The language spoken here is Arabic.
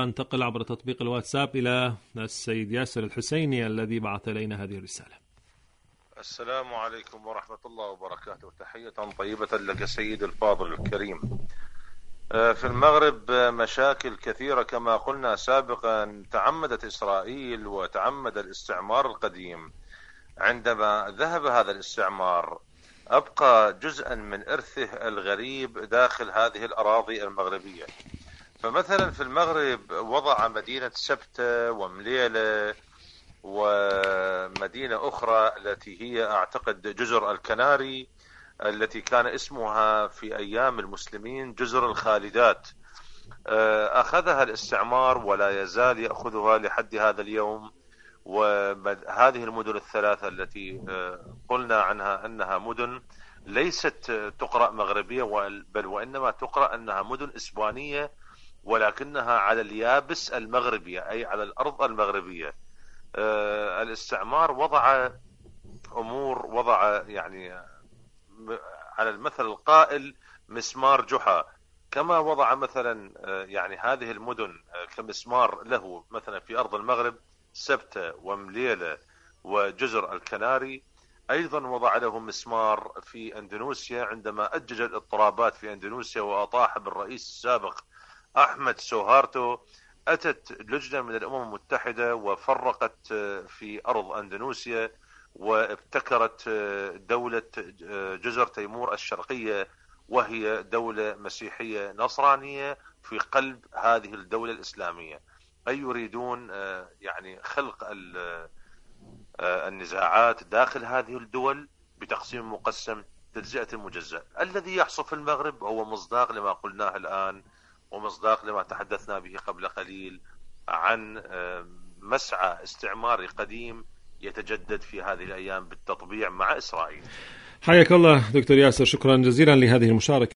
وانتقل عبر تطبيق الواتساب إلى السيد ياسر الحسيني الذي بعث إلينا هذه الرسالة. السلام عليكم ورحمة الله وبركاته. تحية طيبة لك سيد الفاضل الكريم. في المغرب مشاكل كثيرة كما قلنا سابقا. تعمدت إسرائيل وتعمد الاستعمار القديم. عندما ذهب هذا الاستعمار أبقى جزءا من إرثه الغريب داخل هذه الأراضي المغربية. فمثلا في المغرب وضع مدينة سبتة ومليلة ومدينة أخرى التي هي أعتقد جزر الكناري، التي كان اسمها في أيام المسلمين جزر الخالدات. أخذها الاستعمار ولا يزال يأخذها لحد هذا اليوم. وهذه المدن الثلاثة التي قلنا عنها أنها مدن ليست تقرأ مغربية، بل وإنما تقرأ أنها مدن إسبانية، ولكنها على اليابس المغربية أي على الأرض المغربية. الاستعمار وضع يعني على المثل القائل مسمار جحا، كما وضع مثلا يعني هذه المدن كمسمار له مثلا في أرض المغرب سبتة ومليلة وجزر الكناري. أيضا وضع له مسمار في أندونيسيا عندما أجج الاضطرابات في أندونيسيا وأطاح بالرئيس السابق أحمد سوهارتو. أتت لجنة من الأمم المتحدة وفرقت في أرض أندونيسيا وابتكرت دولة جزر تيمور الشرقية، وهي دولة مسيحية نصرانية في قلب هذه الدولة الإسلامية. أي يريدون يعني خلق النزاعات داخل هذه الدول بتقسيم مقسم تجزئة المجزأ. الذي يحصل في المغرب هو مصداق لما قلناه الآن ومصداق لما تحدثنا به قبل قليل عن مسعى استعماري قديم يتجدد في هذه الأيام بالتطبيع مع إسرائيل. حياك الله دكتور ياسر، شكرا جزيلا لهذه المشاركة.